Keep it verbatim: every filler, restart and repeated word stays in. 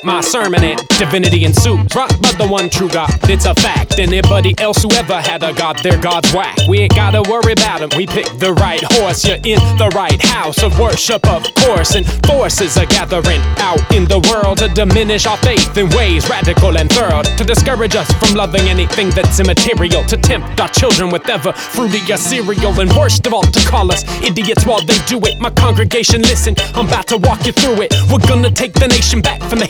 like my sermon and divinity ensues. Right, but the one true God, it's a fact. Anybody else who ever had a God, their God's whack. We ain't gotta worry about him, we picked the right horse. You're in the right house of worship, of course. And forces are gathering out in the world to diminish our faith in ways radical and thorough, to discourage us from loving anything that's immaterial, to tempt our children with ever fruitier cereal, and worst of all, to call us idiots while they do it. My congregation, listen, I'm about to walk you through it. We're gonna take the nation back from the